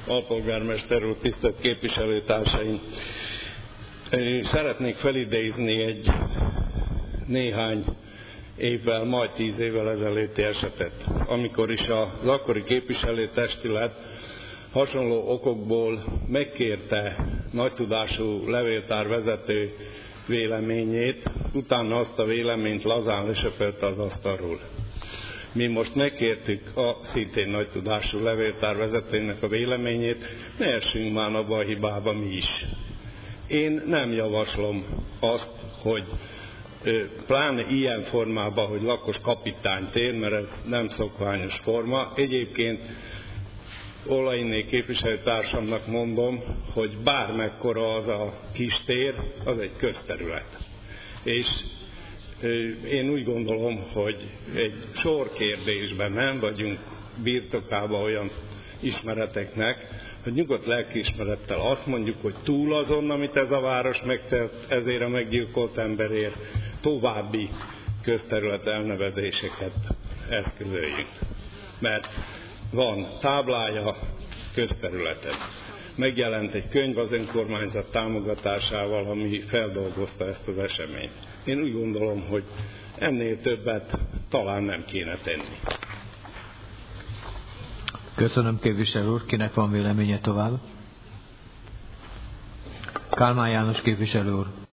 alpolgármester úr, tisztelt képviselőtársaim! Szeretnék felidézni egy néhány évvel, majd 10 évvel ezelőtti esetet, amikor is az akkori képviselőtestület hasonló okokból megkérte nagytudású levéltárvezető véleményét, utána azt a véleményt lazán lesöpörte az asztalról. Mi most megkértük a szintén nagytudású levéltárvezetőnek a véleményét, ne essünk már abba a hibába mi is. Én nem javaslom azt, hogy pláne ilyen formában, hogy lakos kapitánytér, mert ez nem szokványos forma. Egyébként Olainé képviselőtársamnak mondom, hogy bármekkora az a kis tér, az egy közterület. És én úgy gondolom, hogy egy sor kérdésben nem vagyunk birtokában olyan ismereteknek, hogy nyugodt lelkiismerettel azt mondjuk, hogy túl azon, amit ez a város megtett ezért a meggyilkolt emberért, további közterület elnevezéseket eszközöljünk. Mert van táblája közterületen. Megjelent egy könyv az önkormányzat támogatásával, ami feldolgozta ezt az eseményt. Én úgy gondolom, hogy ennél többet talán nem kéne tenni. Köszönöm, képviselő úr. Kinek van véleménye tovább? Kálmán János képviselő úr.